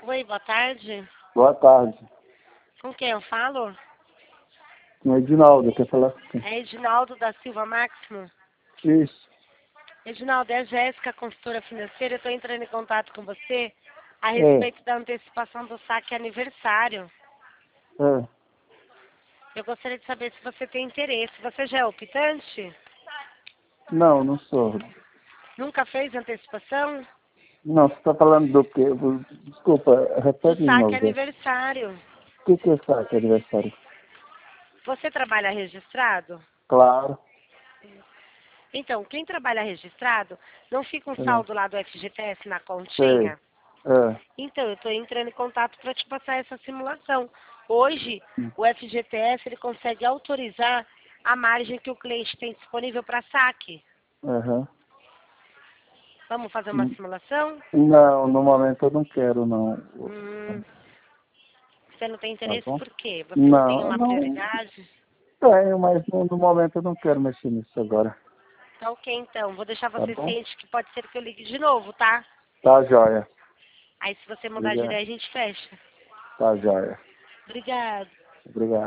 Oi, boa tarde. Boa tarde. Com quem eu falo? Com o Edinaldo, quer falar com quem? É Edinaldo da Silva Máximo. Isso. Edinaldo, é a Jéssica, consultora financeira. Eu estou entrando em contato com você a respeito da antecipação do saque aniversário. É. Eu gostaria de saber se você tem interesse. Você já é optante? Não, não sou. Nunca fez antecipação? Não, você está falando do quê? Desculpa, Do repete de saque novo. aniversário. O que é saque aniversário? Você trabalha registrado? Claro. Então, quem trabalha registrado, não fica um É. saldo lá do FGTS na Sei. continha? É. Então, eu estou entrando em contato para te passar essa simulação. Hoje, Hum. o FGTS ele consegue autorizar a margem que o cliente tem disponível para saque. Aham. Vamos fazer uma simulação? Não, no momento eu não quero, não. Você não tem Tá interesse bom? por quê? Você não tem Não, uma não prioridade? tenho, mas no momento eu não quero mexer nisso agora. Tá ok, então. Vou deixar Tá você bom? ciente que pode ser que eu ligue de novo, tá? Tá joia. Aí, se você mudar de Obrigado. ideia, a gente fecha. Tá joia. Obrigada. Obrigado.